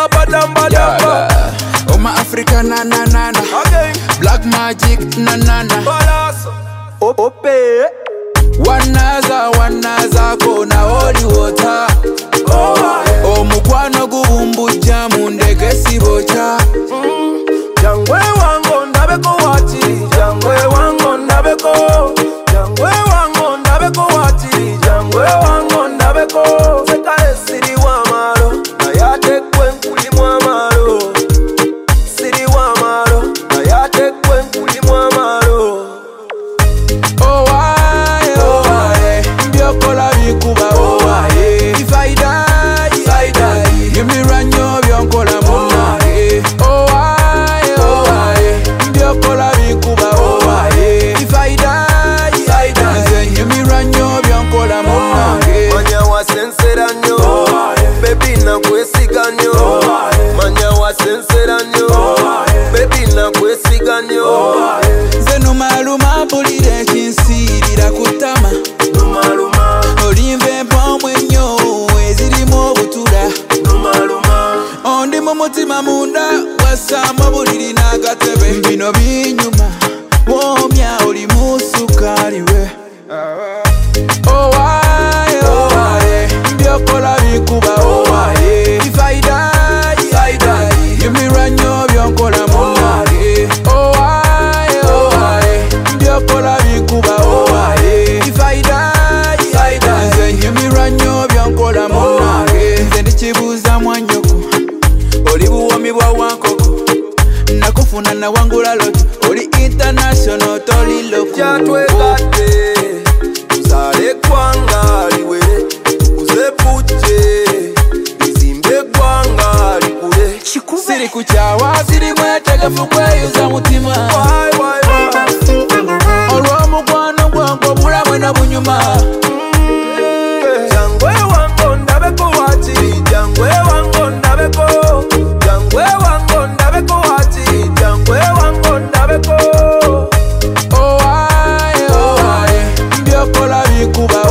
Oh my Africa na na na na. Black magic na na na. Ope. Wanaza kona holy water. Oh mukwano gubumbuja mundege sibocha. Jangwe wango ndabeko wati. Jangwe wango ndabeko. Jangwe wango ndabeko wati. Jangwe wango ndabeko. Sekale siri wa malo. Nayate kwenkuli mwa malo. Siri wa malo. Nayate kwenkuli mwa malo. Oh why, mbiokola bikuba oh why. If I die, give me ranyo bionkola mona. Oh why, mbiokola bikuba oh why. If I die, give me ranyo bionkola mona. Manya wa sensera nyo, baby na kwesiga nyo. Manya wa sensera nyo, baby na kwesiga nyo. Zenu maluma pulire kinsirira kutama. Numaluma, Olimve mpomwe nyo ezirimu obutura. numaluma. Ondi mu mutima munda wasama buliri n'agatebe. Bino binyuma womya oli mu sukali we. Oh why, mbiokola bikuba oh why. If I die, give me ranyo bionkola munage. Oh why, mbiokola bikuba oh why. If I die, give me ranyo bionkola munage. Nze ndikibuuza mwanyoko oli buwomi bwa wankoko. Nakufuna na wangula loto oli international toli loko. Jatwegate, uzale kwanga liwere. Uzepuche, izimbe kwanga likule. Siri kuchawa siri mwetegefu kweyuza mutima. Why. Olw'omukwano gwange bulamwe na bunyuma. Jangwe wango ndabeko wati. Jangwe wango ndabeko. Jangwe wango ndabeko wati. Jangwe wango ndabeko. Oh why, mbiokola bikuba